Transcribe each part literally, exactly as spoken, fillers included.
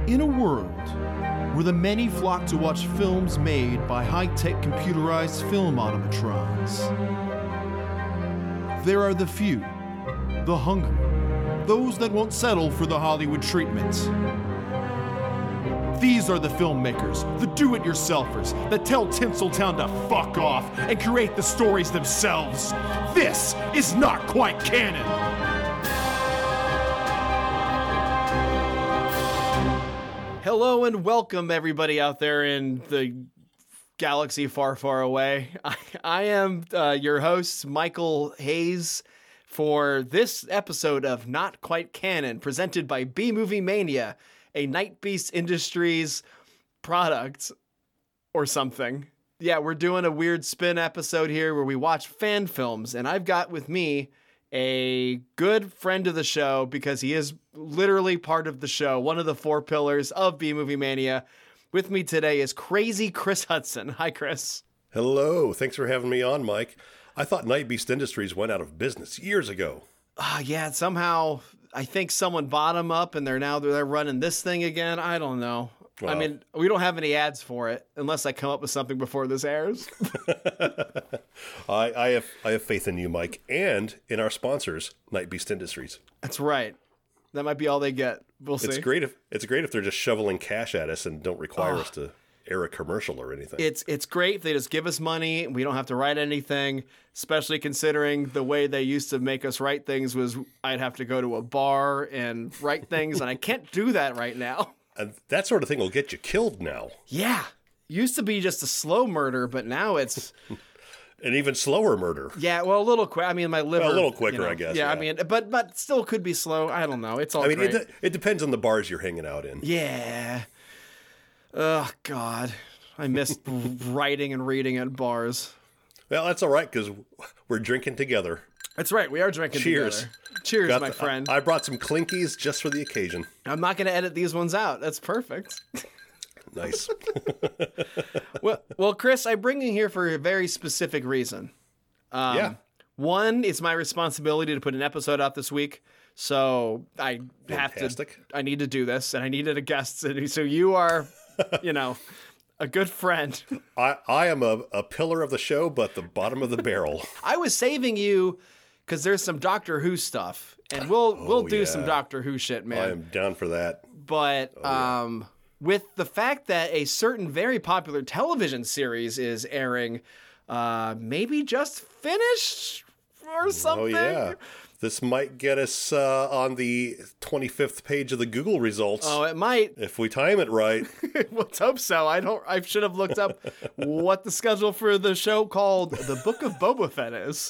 In a world where the many flock to watch films made by high-tech computerized film automatrons, there are the few, the hungry, those that won't settle for the Hollywood treatment. These are the filmmakers, the do-it-yourselfers, that tell Tinseltown to fuck off and create the stories themselves. This is Not Quite Canon. Hello and welcome, everybody out there in the galaxy far, far away. I, I am uh, your host, Michael Hayes, for this episode of Not Quite Canon, presented by B-Movie Mania, a Nightbeast Industries product or something. Yeah, we're doing a weird spin episode here where we watch fan films, and I've got with me a good friend of the show because he is literally part of the show, one of the four pillars of B-Movie Mania. With me today is crazy Chris Hudson. Hi, Chris. Hello. Thanks for having me on, Mike. I thought Nightbeast Industries went out of business years ago. Ah, uh, yeah, somehow I think someone bought them up and they're now they're running this thing again. I don't know. Wow. I mean, we don't have any ads for it unless I come up with something before this airs. I, I have I have faith in you, Mike, and in our sponsors, Nightbeast Industries. That's right. That might be all they get. We'll see. It's great if it's great if they're just shoveling cash at us and don't require oh. us to air a commercial or anything. It's it's great if they just give us money. We don't have to write anything, especially considering the way they used to make us write things was I'd have to go to a bar and write things, and I can't do that right now. And that sort of thing will get you killed now. Yeah. Used to be just a slow murder, but now it's an even slower murder. Yeah, well, a little quick. I mean, my liver. Well, a little quicker, you know, I guess. Yeah, yeah, I mean, but but still could be slow. I don't know. It's all I mean, great. It, it depends on the bars you're hanging out in. Yeah. Oh, God. I miss writing and reading at bars. Well, that's all right, because we're drinking together. That's right. We are drinking Cheers. together. Cheers, Got my the, friend. I, I brought some Clinkies just for the occasion. I'm not going to edit these ones out. That's perfect. Nice. well, well, Chris, I bring you here for a very specific reason. Um, yeah. One, it's my responsibility to put an episode out this week. So I Fantastic. have to, I need to do this, and I needed a guest. So you are, you know, a good friend. I, I am a, a pillar of the show, but the bottom of the barrel. I was saving you because there's some Doctor Who stuff, and we'll oh, we'll do yeah. some Doctor Who shit, man. I am down for that. But oh, yeah. um, with the fact that a certain very popular television series is airing, uh, maybe just finished or something. Oh, yeah. This might get us uh, on the twenty-fifth page of the Google results. Oh, it might. If we time it right. Let's hope so. I don't. I should have looked up what the schedule for the show called The Book of Boba Fett is.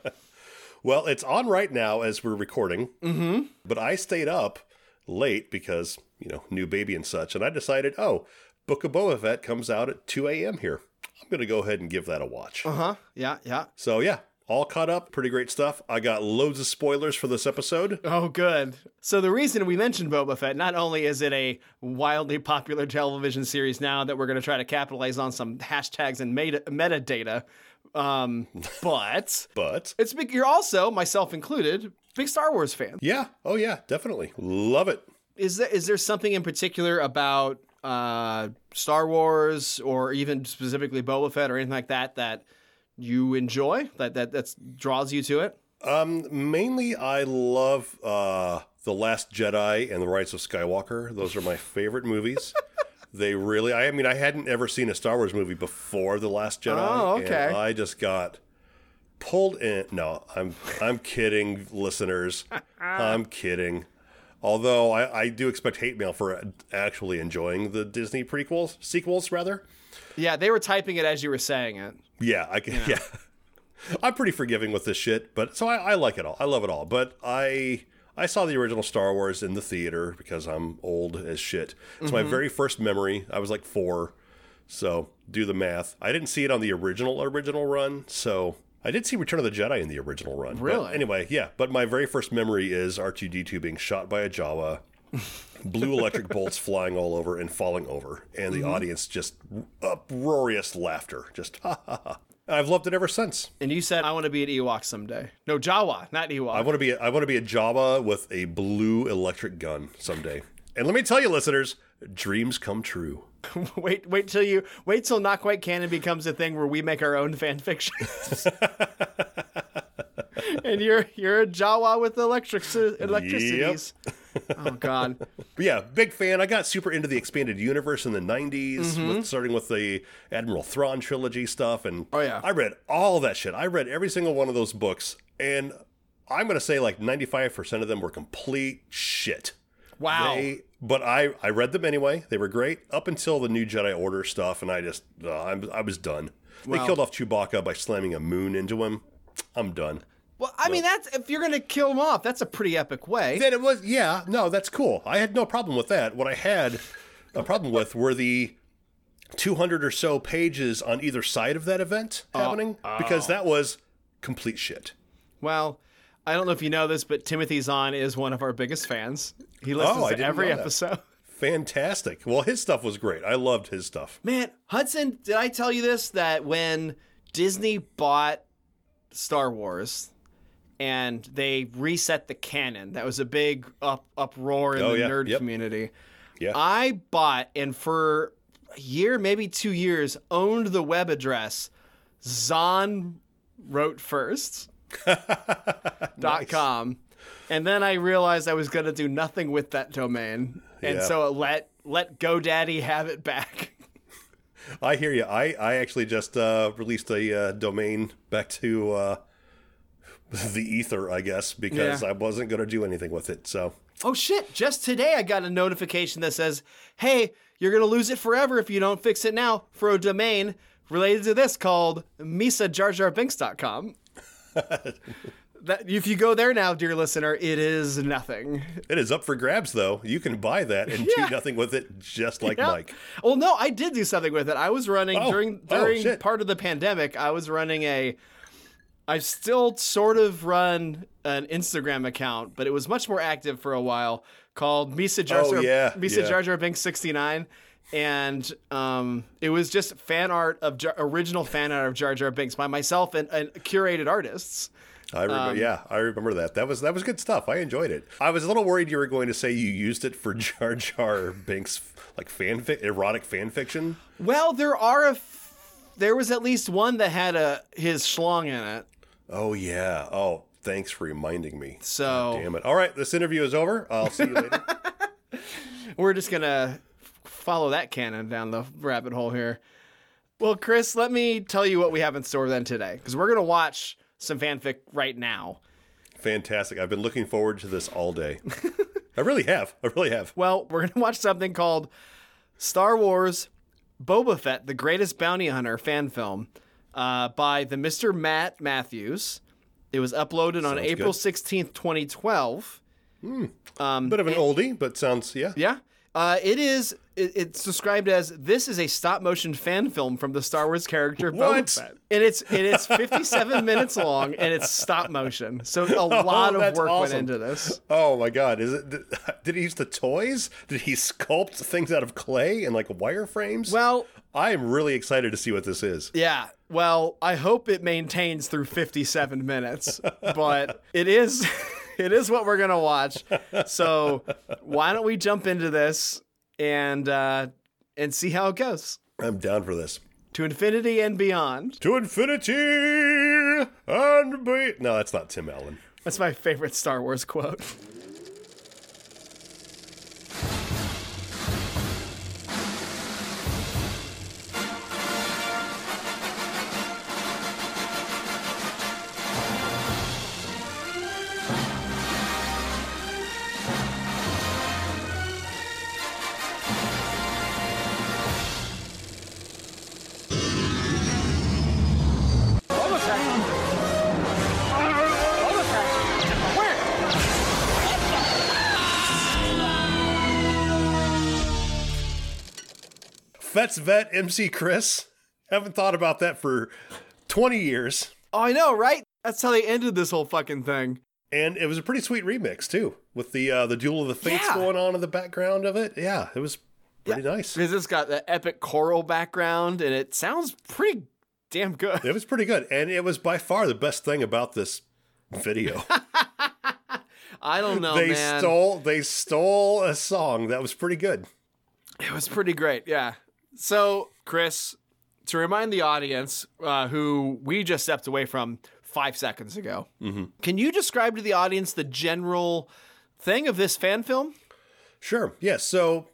Well, it's on right now as we're recording. Mm-hmm. But I stayed up late because, you know, new baby and such. And I decided, oh, Book of Boba Fett comes out at two a.m. here. I'm going to go ahead and give that a watch. Uh-huh. Yeah, yeah. So, yeah. All caught up. Pretty great stuff. I got loads of spoilers for this episode. Oh, good. So the reason we mentioned Boba Fett, not only is it a wildly popular television series now that we're going to try to capitalize on some hashtags and meta- metadata, um, but... but... it's big, you're also, myself included, big Star Wars fan. Yeah. Oh, yeah. Definitely. Love it. Is there, is there something in particular about uh, Star Wars or even specifically Boba Fett or anything like that that you enjoy, that that that's draws you to it? Um, mainly, I love uh, The Last Jedi and The Rise of Skywalker. Those are my favorite movies. They really, I mean, I hadn't ever seen a Star Wars movie before The Last Jedi. Oh, okay. And I just got pulled in. No, I'm I'm kidding, listeners. I'm kidding. Although I, I do expect hate mail for actually enjoying the Disney prequels, sequels, rather. Yeah, they were typing it as you were saying it. Yeah, I can. Yeah. Yeah, I'm pretty forgiving with this shit, but so I, I like it all. I love it all. But I I saw the original Star Wars in the theater because I'm old as shit. It's mm-hmm. my very first memory. I was like four, so do the math. I didn't see it on the original original run, so I did see Return of the Jedi in the original run. Really? But anyway, yeah. But my very first memory is R two D two being shot by a Jawa. Blue electric bolts flying all over and falling over, and the mm-hmm. audience just uproarious laughter. Just ha ha ha. I've loved it ever since. And you said I want to be an Ewok someday. No, Jawa, not Ewok. I want to be. I want to be a Jawa with a blue electric gun someday. And let me tell you, listeners, dreams come true. wait, wait till you wait till Not Quite Canon becomes a thing where we make our own fan fiction. And you're you're a Jawa with electric electricities. Yep. Oh God. But yeah, big fan. I got super into the expanded universe in the nineties, mm-hmm. with, starting with the Admiral Thrawn trilogy stuff, and oh yeah, I read all that shit. I read every single one of those books, and I'm gonna say like ninety-five percent of them were complete shit. Wow. They, but I I read them anyway. They were great up until the New Jedi Order stuff, and I just uh, I, I was done. Well, they killed off Chewbacca by slamming a moon into him. I'm done. Well, I mean, that's if you're going to kill him off, that's a pretty epic way. Then it was, yeah, no, that's cool. I had no problem with that. What I had a problem with were the two hundred or so pages on either side of that event happening, oh, oh. because that was complete shit. Well, I don't know if you know this, but Timothy Zahn is one of our biggest fans. He listens oh, to every episode. Fantastic. Well, his stuff was great. I loved his stuff. Man, Hudson, did I tell you this? That when Disney bought Star Wars and they reset the canon, that was a big up uproar in oh, the yeah. nerd yep. community. Yeah. I bought, and for a year, maybe two years, owned the web address Zahn wrote first dot com. And then I realized I was going to do nothing with that domain. And yeah. so let let GoDaddy have it back. I hear you. I, I actually just uh, released a uh, domain back to uh, the ether, I guess, because yeah. I wasn't going to do anything with it. So. Oh, shit. Just today I got a notification that says, hey, you're going to lose it forever if you don't fix it now, for a domain related to this called Misa Jar Jar Binks dot com. That, if you go there now, dear listener, it is nothing. It is up for grabs, though. You can buy that and yeah. do nothing with it, just like yeah. Mike. Well, no, I did do something with it. I was running oh. during during oh, part of the pandemic. I was running a. I still sort of run an Instagram account, but it was much more active for a while, called Misa Jar Jar oh, yeah. Misa yeah. Jar Jar Binks sixty-nine. And um, it was just fan art of Jar- original fan art of Jar Jar Binks by myself and, and curated artists. I remember, um, yeah, I remember that. That was that was good stuff. I enjoyed it. I was a little worried you were going to say you used it for Jar Jar Binks, like fanfic, erotic fan fiction. Well, there are a, f- there was at least one that had a his schlong in it. Oh yeah. Oh, thanks for reminding me. So God damn it. All right, this interview is over. I'll see you later. We're just gonna follow that canon down the rabbit hole here. Well, Chris, let me tell you what we have in store then today, because we're gonna watch some fanfic right now. Fantastic. I've been looking forward to this all day. I really have. I really have. Well, we're going to watch something called Star Wars Boba Fett, the Greatest Bounty Hunter fan film uh, by the Mister Matt Matthews. It was uploaded sounds on April sixteenth, twenty twelve. Hmm. Um, Bit of an and, oldie, but sounds, yeah. Yeah. Uh, it is, it, it's described as, this is a stop-motion fan film from the Star Wars character what? Boba Fett. And it's, and it's fifty-seven minutes long, and it's stop-motion. So a lot oh, of work awesome. went into this. Oh, my God. Is it? Did, did he use the toys? Did he sculpt things out of clay and, like, wireframes? Well, I am really excited to see what this is. Yeah. Well, I hope it maintains through fifty-seven minutes, but it is... It is what we're going to watch. So why don't we jump into this and uh, and see how it goes? I'm down for this. To infinity and beyond. To infinity and beyond. No, that's not Tim Allen. That's my favorite Star Wars quote. Fett's Vet, M C Chris. Haven't thought about that for twenty years. Oh, I know, right? That's how they ended this whole fucking thing. And it was a pretty sweet remix, too, with the uh, the Duel of the Fates yeah. going on in the background of it. Yeah, it was pretty yeah. nice. Because it's got the epic choral background, and it sounds pretty damn good. It was pretty good, and it was by far the best thing about this video. I don't know, they man. Stole, they stole a song that was pretty good. It was pretty great, yeah. So, Chris, to remind the audience uh, who we just stepped away from five seconds ago, mm-hmm. can you describe to the audience the general thing of this fan film? Sure, yes. So,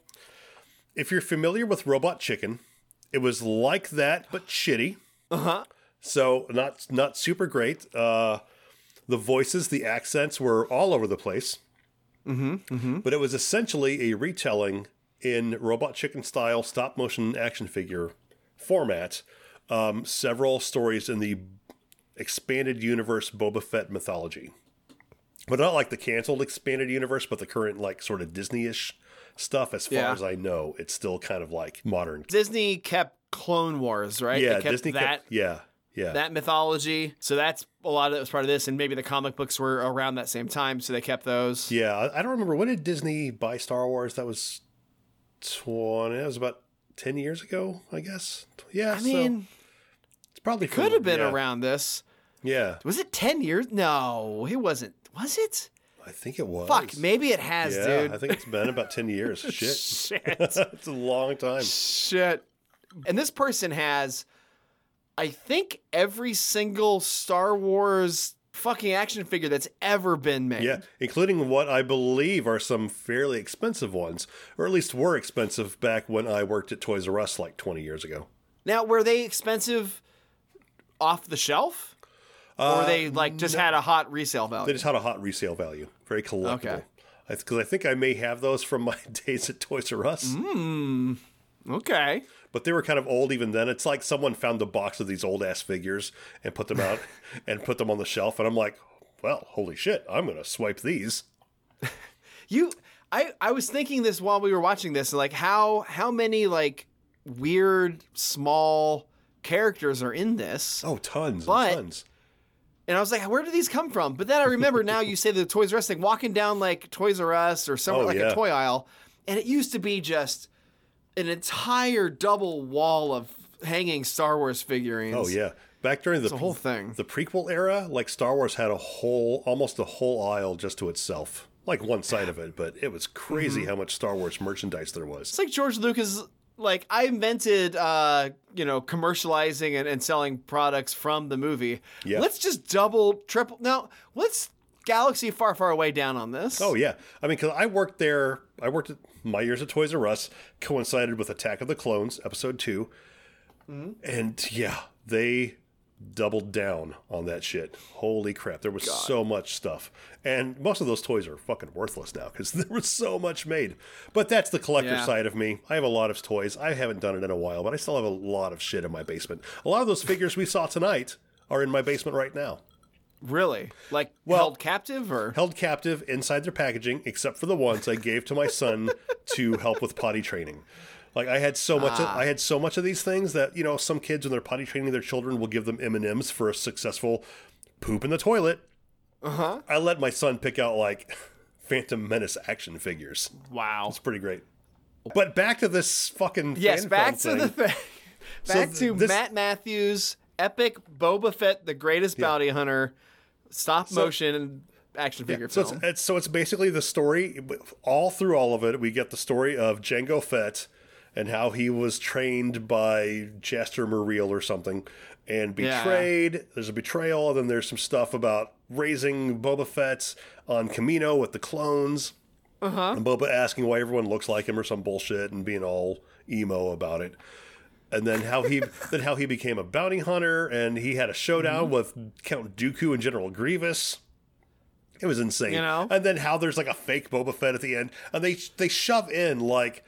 if you're familiar with Robot Chicken, it was like that, but shitty. Uh-huh. So, not not super great. Uh, the voices, the accents were all over the place. Mm-hmm, mm-hmm. But it was essentially a retelling in Robot Chicken style stop motion action figure format. Um, several stories in the expanded universe Boba Fett mythology. But not like the canceled expanded universe, but the current like sort of Disney-ish stuff. As far Yeah. as I know, it's still kind of like modern. Disney kept Clone Wars, right? Yeah, they kept Disney that, kept, yeah, yeah. that mythology. So that's a lot of it was part of this, and maybe the comic books were around that same time, so they kept those. Yeah, I, I don't remember, when did Disney buy Star Wars? That was twenty. That was about ten years ago, I guess. Yeah, I mean, so it's probably it could from- have been yeah. around this. Yeah, Was it ten years? No, it wasn't. Was it? I think it was. Fuck, maybe it has, Yeah, dude. I think it's been about ten years. Shit, Shit. it's a long time. Shit. And this person has, I think, every single Star Wars fucking action figure that's ever been made. Yeah, including what I believe are some fairly expensive ones, or at least were expensive back when I worked at Toys R Us like twenty years ago. Now, were they expensive off the shelf? Or Uh, they like just had a hot resale They value? just had a hot resale value, very collectible. Okay. Because I think I may have those from my days at Toys R Us. Mm. Okay. But they were kind of old even then. It's like someone found a box of these old ass figures and put them out and put them on the shelf. And I'm like, well, holy shit, I'm going to swipe these. You I I was thinking this while we were watching this, like how how many like weird small characters are in this? Oh, tons But- and tons. And I was like, where do these come from? But then I remember now you say the Toys R Us thing, walking down like Toys R Us or somewhere Oh, like yeah. a toy aisle, and it used to be just an entire double wall of hanging Star Wars figurines. Oh, yeah. Back during the, a whole thing. the prequel era, like Star Wars had a whole, almost a whole aisle just to itself. Like one side of it, but it was crazy Mm-hmm. how much Star Wars merchandise there was. It's like George Lucas, like I invented, uh, you know, commercializing and, and selling products from the movie. Yeah. Let's just double, triple. Now, let's Galaxy Far, Far Away down on this. Oh, yeah. I mean, because I worked there, I worked at my years at Toys R Us, coincided with Attack of the Clones, episode two. Mm-hmm. And yeah, they doubled down on that shit. Holy crap. There was so much stuff. And most of those toys are fucking worthless now because there was so much made. But that's the collector Yeah. side of me. I have a lot of toys. I haven't done it in a while, but I still have a lot of shit in my basement. A lot of those figures we saw tonight are in my basement right now. Really? Like Well- held captive or? Held captive inside their packaging, except for the ones I gave to my son to help with potty training. Like I had so much, of, I had so much of these things that you know, some kids when they're potty training their children will give them M and M's for a successful poop in the toilet. Uh huh. I let my son pick out like Phantom Menace action figures. Wow. It's pretty great. But back to this fucking Yes, fan back film to the thing. thing. Back th- to this- Matt Matthews, epic Boba Fett, the greatest bounty hunter, stop motion action figure So film. it's, it's so it's basically the story. All through all of it, we get the story of Jango Fett and how he was trained by Jaster Muriel or something and Yeah. betrayed. There's a betrayal, and then there's some stuff about raising Boba Fett on Kamino with the clones. Uh-huh. And Boba asking why everyone looks like him or some bullshit and being all emo about it. And then how he then how he became a bounty hunter and he had a showdown Mm-hmm. with Count Dooku and General Grievous. It was insane. You know? And then how there's like a fake Boba Fett at the end, and they they shove in like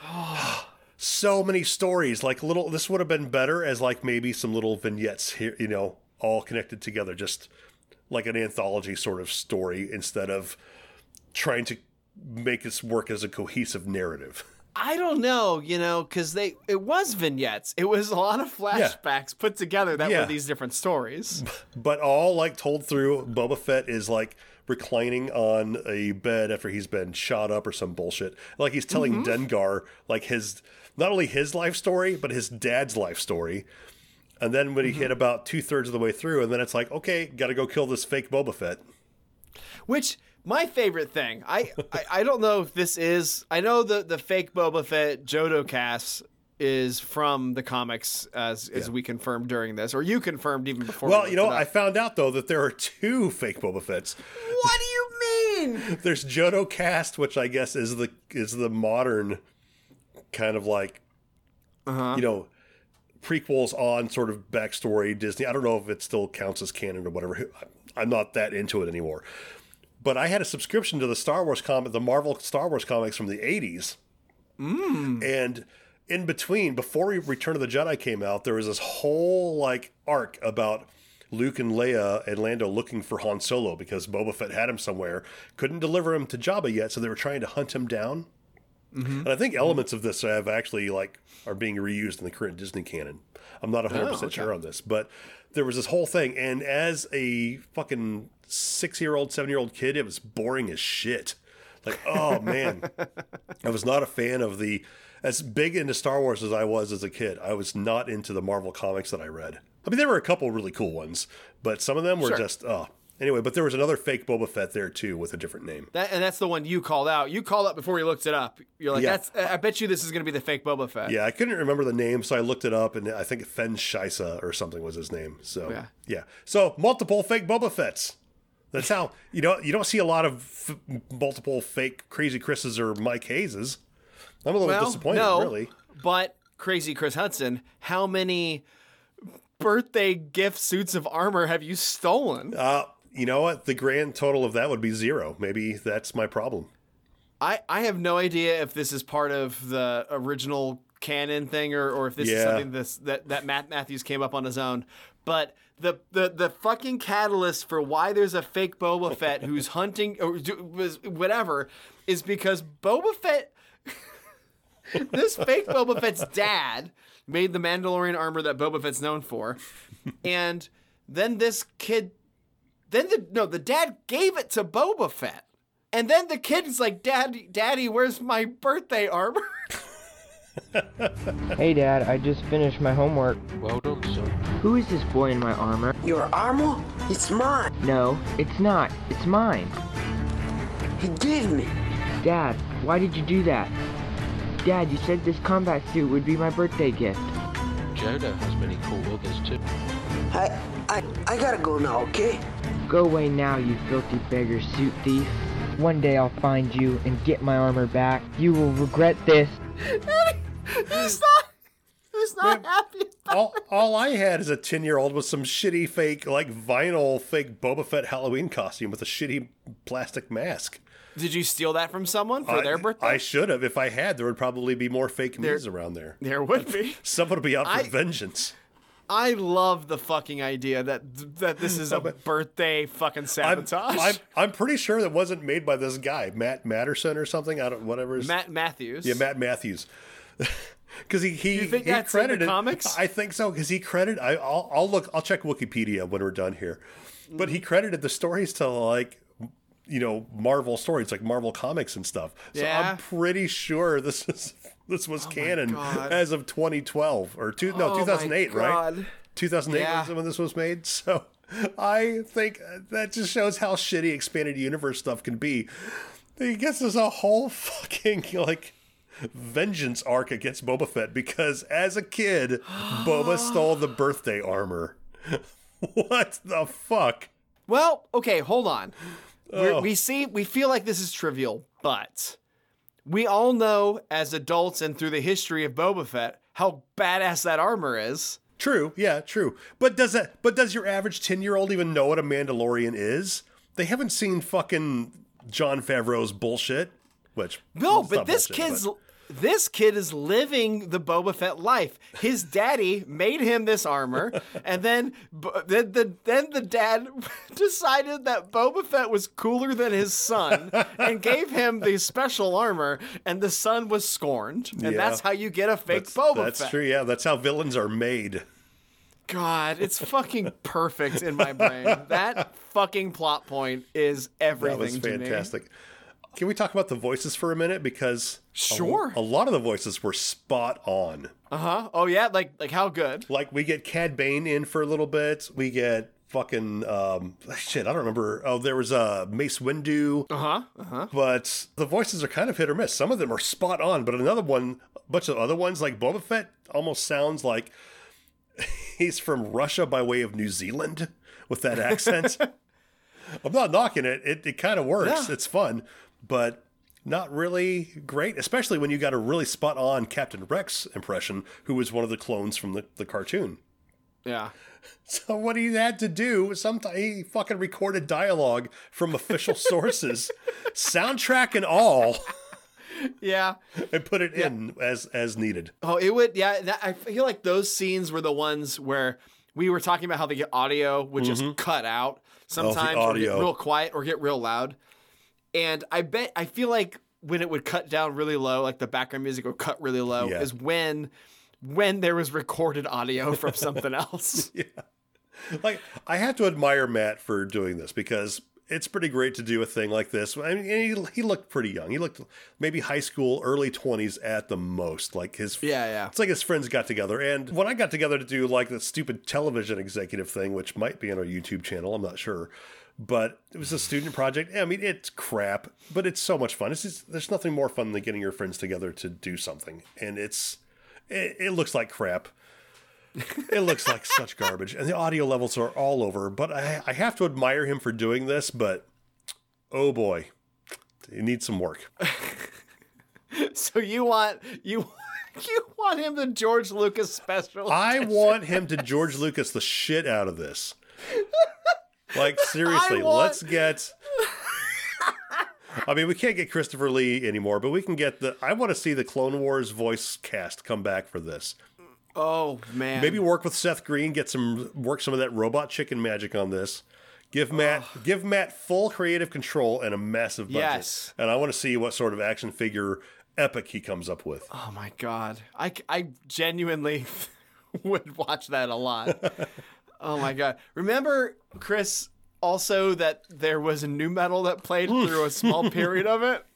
so many stories. Like little, this would have been better as like maybe some little vignettes here, you know, all connected together, just like an anthology sort of story instead of trying to make this work as a cohesive narrative. I don't know, you know, because they it was vignettes. It was a lot of flashbacks put together that Yeah. were these different stories. But all like told through, Boba Fett is like reclining on a bed after he's been shot up or some bullshit. Like he's telling Dengar like his not only his life story, but his dad's life story. And then when he hit about two thirds of the way through, and then it's like, okay, got to go kill this fake Boba Fett. Which My favorite thing, I, I, I don't know if this is, I know the, the fake Boba Fett Jodo cast is from the comics, as as yeah. we confirmed during this, or you confirmed even before. Well, we you know, I found out though that there are two fake Boba Fetts. What do you mean? There's Jodo Cast, which I guess is the is the modern kind of like, uh-huh. you know, prequels on sort of backstory Disney. I don't know if it still counts as canon or whatever. I'm not that into it anymore. But I had a subscription to the Star Wars comic, the Marvel Star Wars comics from the eighties. Mm. And in between, before Return of the Jedi came out, there was this whole like arc about Luke and Leia and Lando looking for Han Solo because Boba Fett had him somewhere, couldn't deliver him to Jabba yet, so they were trying to hunt him down. Mm-hmm. And I think elements of this have actually like are being reused in the current Disney canon. I'm not one hundred percent oh, okay. sure on this, but there was this whole thing, and as a fucking six-year-old, seven-year-old kid, it was boring as shit. Like, oh man, I was not a fan of the, as big into Star Wars as I was as a kid, I was not into the Marvel comics that I read. I mean, there were a couple really cool ones, but some of them were sure. just, oh. Anyway, but there was another fake Boba Fett there too with a different name. That, and that's the one you called out. You called out before we looked it up. You're like, yeah. that's. I bet you this is going to be the fake Boba Fett. Yeah, I couldn't remember the name, so I looked it up, and I think Fen Shisa or something was his name. So yeah, yeah. So multiple fake Boba Fetts. That's how you know you don't see a lot of f- multiple fake Crazy Chris's or Mike Hayes's. I'm a little well, disappointed, no, really. But Crazy Chris Hudson, how many birthday gift suits of armor have you stolen? Uh, you know what? The grand total of that would be zero. Maybe that's my problem. I, I have no idea if this is part of the original canon thing or, or if this yeah. is something this, that, that Matt Matthews came up on his own. But the, the, the fucking catalyst for why there's a fake Boba Fett who's hunting or whatever is because Boba Fett, this fake Boba Fett's dad made the Mandalorian armor that Boba Fett's known for. And then this kid, then the, no, the dad gave it to Boba Fett. And then the kid's like, Daddy, Daddy, where's my birthday armor? Hey, Dad, I just finished my homework. Well done, son. Who is this boy in my armor? Your armor? It's mine. No, it's not. It's mine. He gave me. Dad, why did you do that? Dad, you said this combat suit would be my birthday gift. Jodo has many cool others too. I, I, I gotta go now, okay? Go away now, you filthy beggar suit thief. One day I'll find you and get my armor back. You will regret this. He's not, he's not Man, happy about all, all I had as a ten-year-old was some shitty fake, like vinyl fake Boba Fett Halloween costume with a shitty plastic mask. Did you steal that from someone for I, their birthday? I should have. If I had, there would probably be more fake news around there. There would be. Someone would be out for I, vengeance. I love the fucking idea that that this is a birthday fucking sabotage. I'm, I'm, I'm pretty sure that wasn't made by this guy, Matt Matterson or something. I don't, whatever. His, Matt Matthews. Yeah, Matt Matthews. Because he he, you think he that's credited in the comics? I think so. Because he credited. I, I'll I'll look. I'll check Wikipedia when we're done here. But he credited the stories to like, you know, Marvel stories, like Marvel Comics and stuff. So yeah. I'm pretty sure this is this was oh canon as of twenty twelve or two no oh two thousand eight, right? two thousand eight yeah. was when this was made. So I think that just shows how shitty expanded universe stuff can be. He gets us a whole fucking like vengeance arc against Boba Fett because as a kid, Boba stole the birthday armor. What the fuck? Well, okay, hold on. Oh. We see, we feel like this is trivial, but we all know as adults and through the history of Boba Fett how badass that armor is. True, yeah, true. But does that? But does your average ten-year-old even know what a Mandalorian is? They haven't seen fucking Jon Favreau's bullshit. Which no, but this bullshit, kid's but. this kid is living the Boba Fett life. His daddy made him this armor, and then then the then the dad decided that Boba Fett was cooler than his son and gave him the special armor, and the son was scorned. And yeah. that's how you get a fake that's, Boba that's Fett. That's true. Yeah, that's how villains are made. God, it's fucking perfect in my brain. That fucking plot point is everything. That was fantastic. To me. Can we talk about the voices for a minute? Because sure, a, a lot of the voices were spot on. Uh huh. Oh yeah, like like how good? Like we get Cad Bane in for a little bit. We get fucking um, shit. I don't remember. Oh, there was a uh, Mace Windu. Uh huh. Uh huh. But the voices are kind of hit or miss. Some of them are spot on, but another one, a bunch of other ones, like Boba Fett, almost sounds like he's from Russia by way of New Zealand with that accent. I'm not knocking it. It, it kind of works. Yeah. It's fun, but not really great, especially when you got a really spot on Captain Rex impression, who was one of the clones from the, the cartoon. Yeah. So what he had to do was sometimes he fucking recorded dialogue from official sources, soundtrack and all, Yeah. and put it in as as needed. Oh, it would. Yeah. That, I feel like those scenes were the ones where we were talking about how the audio would just cut out sometimes, or get audio. real quiet or get real loud. And I bet, I feel like when it would cut down really low, like the background music would cut really low, Yeah. is when when there was recorded audio from something else. Yeah. Like, I have to admire Matt for doing this because it's pretty great to do a thing like this. I mean, he, he looked pretty young. He looked maybe high school, early twenties at the most. Like his, Yeah, yeah. It's like his friends got together. And when I got together to do like the stupid television executive thing, which might be on our YouTube channel, I'm not sure. But it was a student project. I mean, it's crap, but it's so much fun. It's just, there's nothing more fun than getting your friends together to do something. And it's, it, it looks like crap. It looks like such garbage. And the audio levels are all over. But I, I have to admire him for doing this. But, oh boy, he needs some work. So you want you you want him the George Lucas special? I want him to George Lucas the shit out of this. Like, seriously, I want- let's get... I mean, we can't get Christopher Lee anymore, but we can get the... I want to see the Clone Wars voice cast come back for this. Oh man. Maybe work with Seth Green, get some work some of that robot chicken magic on this. Give Matt give Matt full creative control and a massive budget. Yes. And I want to see what sort of action figure epic he comes up with. Oh my god. I, I genuinely would watch that a lot. Oh my god. Remember, Chris, also that there was a new metal that played through a small period of it?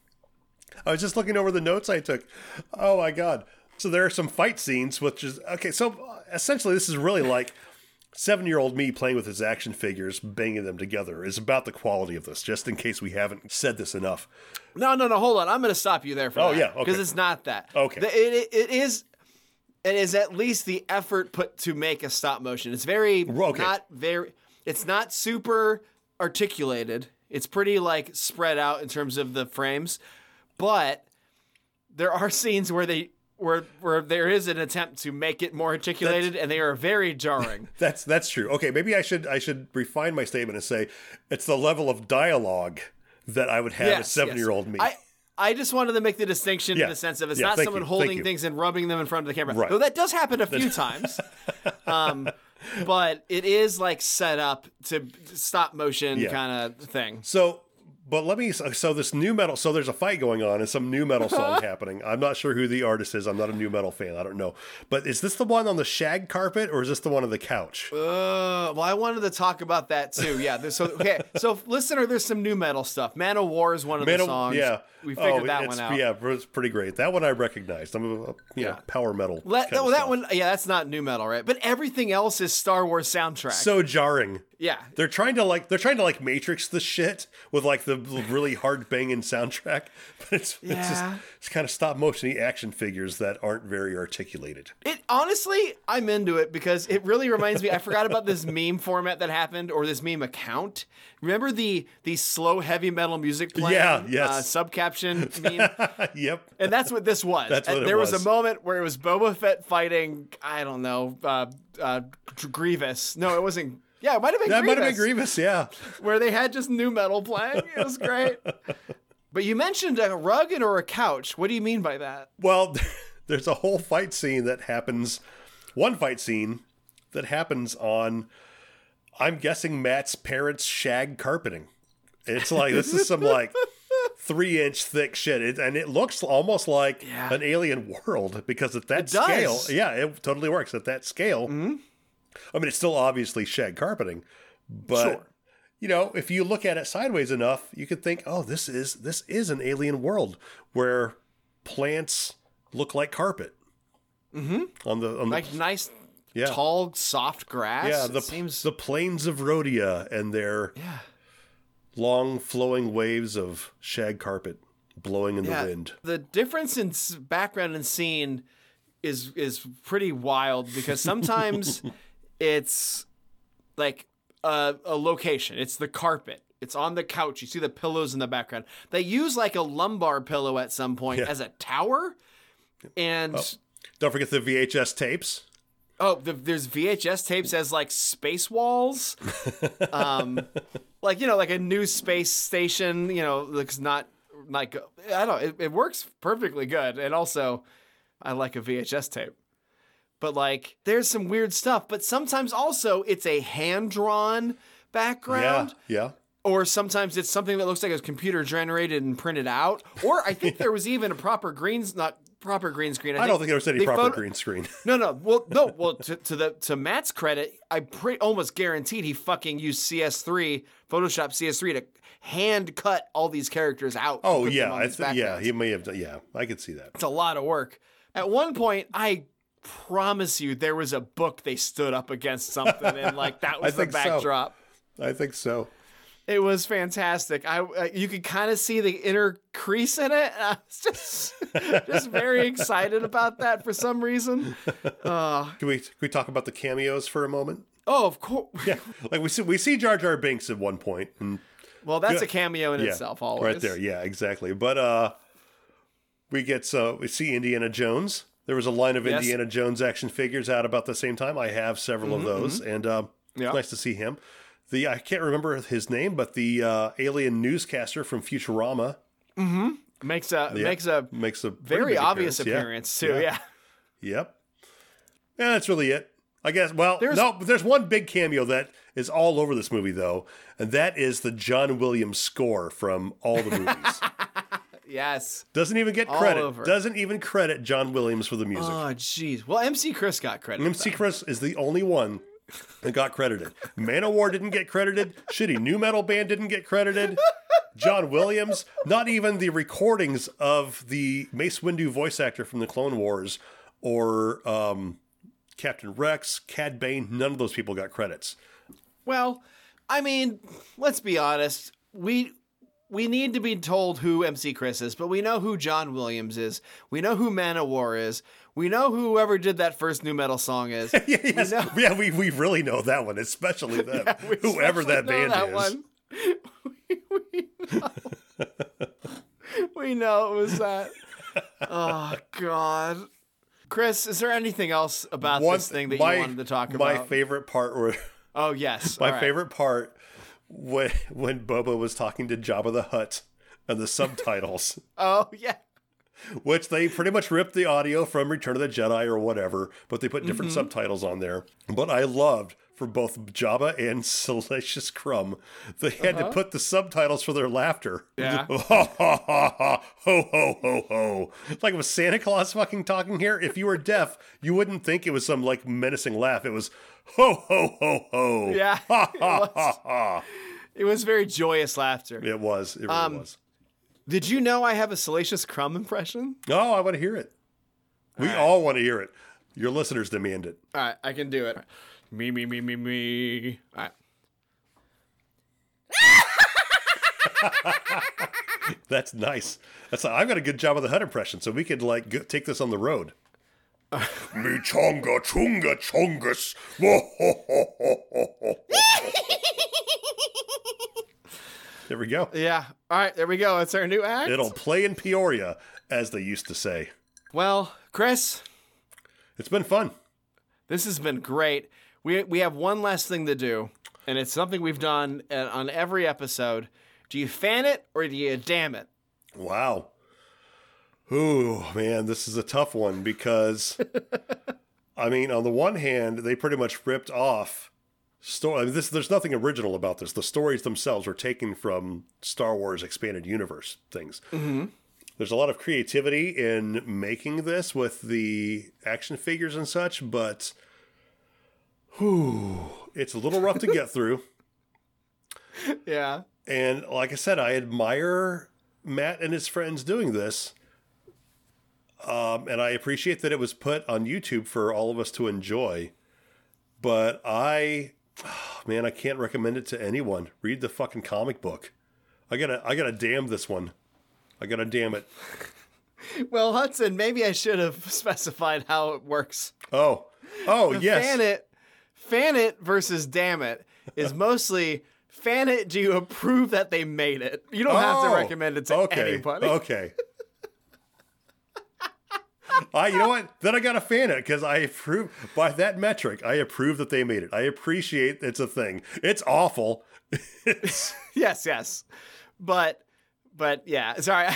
I was just looking over the notes I took. Oh my god. So there are some fight scenes, which is okay. So essentially, this is really like seven-year-old me playing with his action figures, banging them together. Is about the quality of this. Just in case we haven't said this enough. No, no, no. Hold on. I'm going to stop you there for Oh, that. yeah, okay. Because it's not that. Okay. The- It, it, it is. It is at least the effort put to make a stop motion. It's very Okay. not very. It's not super articulated. It's pretty like spread out in terms of the frames, but there are scenes where they. Where, where there is an attempt to make it more articulated, and they are very jarring. That's that's true. Okay, maybe I should I should refine my statement and say it's the level of dialogue that I would have Yes, as seven-year-old yes. me. I, I just wanted to make the distinction Yeah. in the sense of it's Yeah, not thank someone you, holding thank you. things and rubbing them in front of the camera. Right. Though that does happen a few times. Um, but it is like set up to stop motion Yeah. kind of thing. So, but let me. So this new metal. So there's a fight going on and some new metal song happening. I'm not sure who the artist is. I'm not a new metal fan. I don't know. But is this the one on the shag carpet or is this the one on the couch? Uh, well, I wanted to talk about that too. Yeah. there's- So okay. So listener, there's some new metal stuff. Man of War is one of Man the of- songs. yeah, We figured Oh, that it's- one out. Yeah, it's pretty great. That one I recognized. I'm a, you Yeah. know, power metal. Let, kind of well, that stuff. one, yeah, that's not new metal, right? But everything else is Star Wars soundtrack. So jarring. yeah. They're trying to like they're trying to like Matrix the shit with like the really hard banging soundtrack, but it's it's just Yeah. it's kind of stop motion action figures that aren't very articulated. It honestly, I'm into it because it really reminds me. I forgot about this meme format that happened, or this meme account. Remember the the slow heavy metal music playing? Yeah, yes. Uh, subcaption meme, Yep. and that's what this was. That's what And it there was. was. a moment where it was Boba Fett fighting. I don't know, uh, uh, Grievous. No, it wasn't. Yeah, it might have been. That Grievous, might have been Grievous, yeah. where they had just new metal playing. It was great. But you mentioned a rug and or a couch. What do you mean by that? Well, there's a whole fight scene that happens, one fight scene that happens on, I'm guessing Matt's parents' shag carpeting. It's like, this is some like three inch thick shit. It, and it looks almost like Yeah. an alien world because at that It does. scale, yeah, it totally works at that scale. Mm-hmm. I mean, it's still obviously shag carpeting, but Sure. you know, if you look at it sideways enough, you could think, oh, this is this is an alien world where plants look like carpet. Mm-hmm. On the on the Like nice, Yeah. tall, soft grass. Yeah, It the seems the plains of Rhodia and their yeah. long flowing waves of shag carpet blowing in Yeah, the wind. the difference in s- background and scene is is pretty wild because sometimes it's like a, a location. It's the carpet. It's on the couch. You see the pillows in the background. They use like a lumbar pillow at some point Yeah. as a tower. And Oh. Don't forget the V H S tapes. oh, the, there's V H S tapes as like space walls. um, like, you know, like a new space station, you know, looks not like, I don't know, it, it works perfectly good. And also, I like a V H S tape. But like, there's some weird stuff. But sometimes also it's a hand drawn background. Yeah, yeah. Or sometimes it's something that looks like it's computer generated and printed out. Or I think there was even a proper green, not proper green screen. I don't think there was any they proper photo- green screen. No, no. Well, no. Well, to, to the to Matt's credit, I pre- almost guaranteed he fucking used C S three, Photoshop C S three to hand cut all these characters out. Oh put them yeah, on I these th- yeah, backgrounds. he may have done. Yeah, I could see that. It's a lot of work. At one point, I promise you, there was a book they stood up against something, and like that was the think so. backdrop. I think so. It was fantastic. I uh, you could kind of see the inner crease in it. And I was just just very excited about that for some reason. Uh, Can we can we talk about the cameos for a moment? oh, of course. Yeah, like we see we see Jar Jar Binks at one point, and Well, that's Yeah. a cameo in yeah, itself. Always right there. Yeah, exactly. But uh, we get so we see Indiana Jones. There was a line of Yes. Indiana Jones action figures out about the same time. I have several of those, and uh, Yeah. it's nice to see him. The I can't remember his name, but the uh, alien newscaster from Futurama makes a yeah, makes a makes a pretty very big obvious appearance, yeah. appearance too. Yeah. Yeah. Yep. And that's really it. I guess, well, There's- no, but there's one big cameo that is all over this movie, though, and that is the John Williams score from all the movies. Yes. Doesn't even get All credit. over. Doesn't even credit John Williams for the music. Oh, jeez. Well, M C Chris got credit. M C Chris is the only one that got credited. Manowar didn't get credited. Shitty new metal band didn't get credited. John Williams, not even the recordings of the Mace Windu voice actor from the Clone Wars or um, Captain Rex, Cad Bane, none of those people got credits. Well, I mean, let's be honest. We we need to be told who M C Chris is, but we know who John Williams is. We know who Manowar is. We know who whoever did that first new metal song is. Yeah, yes. We know- yeah we, we really know that one, especially them. Yeah, we Whoever especially that know band that is. one. we, we know. we know it was that. Oh, God. Chris, is there anything else about One- this thing that my, you wanted to talk my about? favorite part were Oh, yes. my All right. favorite part when when Boba was talking to Jabba the Hutt and the subtitles, Oh, yeah. which they pretty much ripped the audio from Return of the Jedi or whatever, but they put different Mm-hmm. subtitles on there. But I loved for both Jabba and Salacious Crumb, they had to put the subtitles for their laughter. Uh-huh. Yeah. Ha ha ha ha, ho ho ho ho. Like, was Santa Claus fucking talking here? If you were deaf, you wouldn't think it was some like menacing laugh. It was ho ho ho ho. Yeah, Ha it ha was. ha ha. It was very joyous laughter. It was. It really Um, was. Did you know I have a Salacious Crumb impression? Oh, I want to hear it. We right. all want to hear it. Your listeners demand it. All right, I can do it. Me, me, me, me, me. All right. That's nice. That's I've got a good job of the Hutt impression, so we could like go, take this on the road. Me chonga chunga chongus. Whoa, ho, ho, ho, ho, ho, ho. There we go. Yeah. All right, there we go. It's our new act. It'll play in Peoria, as they used to say. Well, Chris, It's been fun. this has been great. We we have one last thing to do, and it's something we've done uh, on every episode. Do you fan it or do you damn it? Wow. Ooh, man, this is a tough one because, I mean, on the one hand, they pretty much ripped off story. I mean, this there's nothing original about this. The stories themselves were taken from Star Wars Expanded Universe things. Mm-hmm. There's a lot of creativity in making this with the action figures and such, but whew, it's a little rough to get through. Yeah. And like I said, I admire Matt and his friends doing this. Um, and I appreciate that it was put on YouTube for all of us to enjoy. but I, oh, man, I can't recommend it to anyone. Read the fucking comic book. I gotta, I gotta damn this one. I gotta damn it. Well, Hudson, maybe I should have specified how it works. Oh, oh, The yes. Fan it, fan it versus damn it is mostly fan it. Do you approve that they made it? You don't have to Oh, recommend it to okay, anybody. Okay. I, you know what? Then I gotta fan it because I approve by that metric. I approve that they made it. I appreciate it's a thing. It's awful. It's, Yes, yes, but but yeah. Sorry.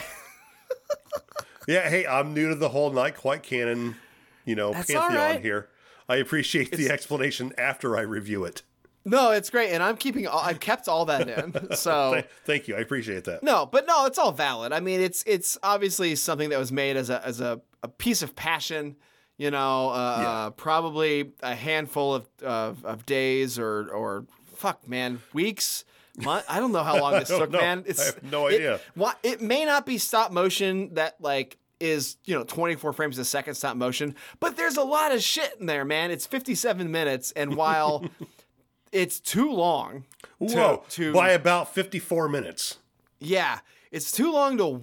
yeah. Hey, I'm new to the whole not quite canon, you know, That's all pantheon right. here. I appreciate the explanation after I review it. No, it's great, and I'm keeping. All, I've kept all that in. So Th- Thank you. I appreciate that. no, but no, it's all valid. I mean, it's it's obviously something that was made as a as a, a piece of passion. You know, uh, Yeah. uh, probably a handful of, of of days or or fuck, man, weeks. Month, I don't know how long this don't took, know. man. It's I have no it- idea. why- It may not be stop motion that like is you know twenty-four frames a second stop motion, but there's a lot of shit in there, man. It's fifty-seven minutes, and while it's too long, to- Whoa! to By about fifty-four minutes. yeah, it's too long to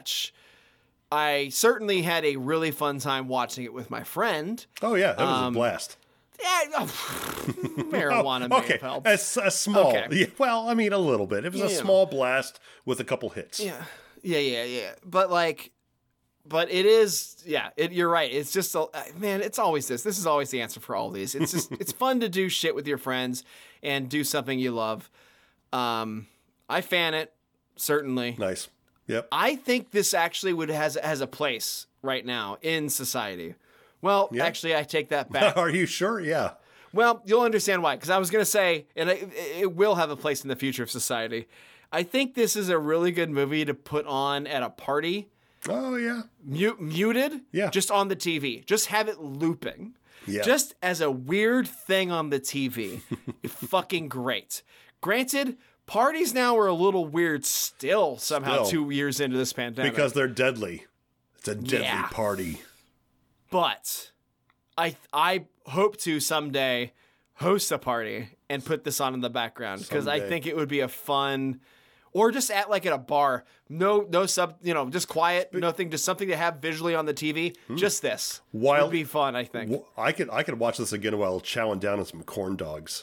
watch. I certainly had a really fun time watching it with my friend. Oh yeah, that was Um, a blast. Yeah, marijuana may okay, have helped. a, s- a small. Okay. Yeah, well, I mean, a little bit. It was a Yeah. small blast with a couple hits. Yeah, yeah, yeah, yeah. But like, but it is. Yeah, it, you're right. It's just a man. It's always this. This is always the answer for all these. It's just it's fun to do shit with your friends and do something you love. Um, I fan it certainly. Nice. Yep. I think this actually would has has a place right now in society. Well, Yeah. actually, I take that back. Are you sure? Yeah. Well, you'll understand why. Because I was going to say, and it, it will have a place in the future of society. I think this is a really good movie to put on at a party, Oh yeah. mute, muted, Yeah. just on the T V. Just have it looping. Yeah. Just as a weird thing on the T V. Fucking great. Granted, parties now are a little weird still, somehow, Still. two years into this pandemic. Because they're deadly. It's a deadly Yeah. party. But I I hope to someday host a party and put this on in the background because I Someday. think it would be a fun, or just at like at a bar, no no sub, you know, just quiet, nothing, just something to have visually on the T V. Just this While- would be fun, I think. Wh- I could I could watch this again while chowing down on some corn dogs.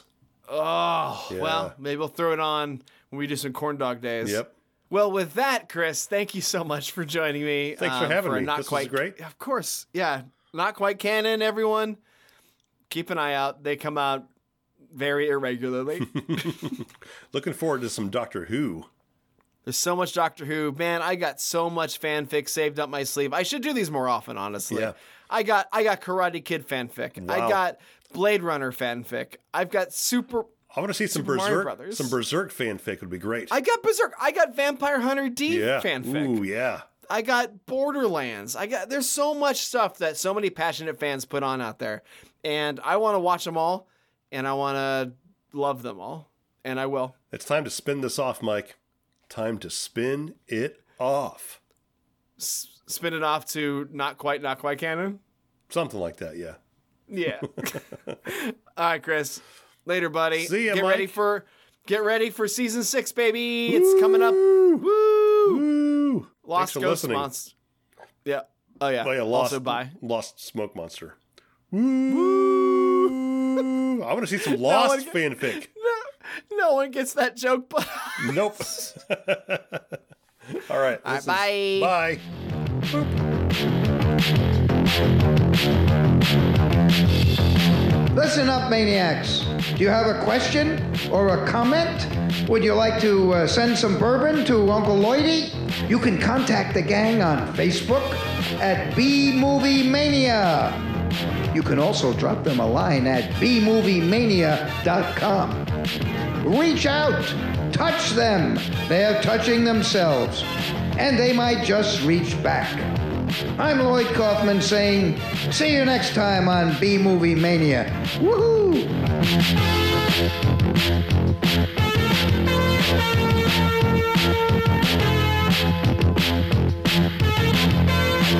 Oh Yeah. well, maybe we'll throw it on when we do some corn dog days. Yep. Well, with that, Chris, thank you so much for joining me. Thanks for um, having a me. Not This was quite great. Of course, yeah. Not quite canon, everyone. Keep an eye out. They come out very irregularly. Looking forward to some Doctor Who. There's so much Doctor Who. Man, I got so much fanfic saved up my sleeve. I should do these more often, honestly. Yeah. I got I got Karate Kid fanfic. I Wow. got Blade Runner fanfic. I've got super I want to see some Super Mario Berserk. Brothers. Some Berserk fanfic would be great. I got Berserk. I got Vampire Hunter D yeah. fanfic. Ooh, yeah. I got Borderlands. I got there's so much stuff that so many passionate fans put on out there. And I want to watch them all and I want to love them all. And I will. It's time to spin this off, Mike. Time to spin it off. S- spin it off to not quite not quite canon. Something like that, yeah. Yeah. All right, Chris. Later, buddy. See ya, get Mike. ready for get ready for season six, baby. It's coming up. Woo! Woo! Lost Thanks for Ghost listening. Monster. Yeah. Oh yeah. Oh, yeah, lost, Also bye. Lost Smoke Monster. Woo! I want to see some Lost one- fanfic. No, no one gets that joke, but Nope. All right. All right, this is- bye. Bye. Listen up, maniacs. Do you have a question or a comment? Would you like to uh, send some bourbon to Uncle Lloydie? You can contact the gang on Facebook at B Movie Mania. You can also drop them a line at b movie mania dot com. Reach out, touch them. They're touching themselves, and they might just reach back. I'm Lloyd Kaufman saying, see you next time on B Movie Mania. Woohoo!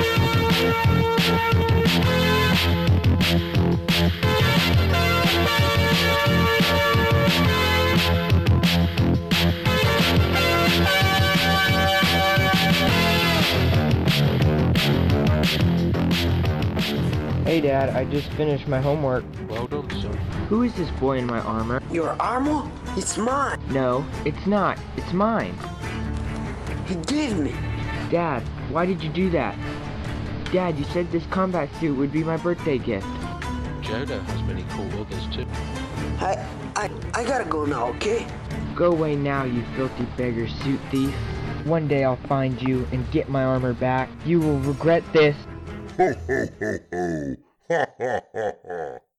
We'll be right back. Hey Dad, I just finished my homework. Well done, son. Who is this boy in my armor? Your armor? It's mine. No, it's not. It's mine. He gave me. Dad, why did you do that? Dad, you said this combat suit would be my birthday gift. Jodo has many cool others too. I, I, I gotta go now, okay? Go away now, you filthy beggar suit thief. One day I'll find you and get my armor back. You will regret this. Ho ho ho ho! Ha ha ha ha!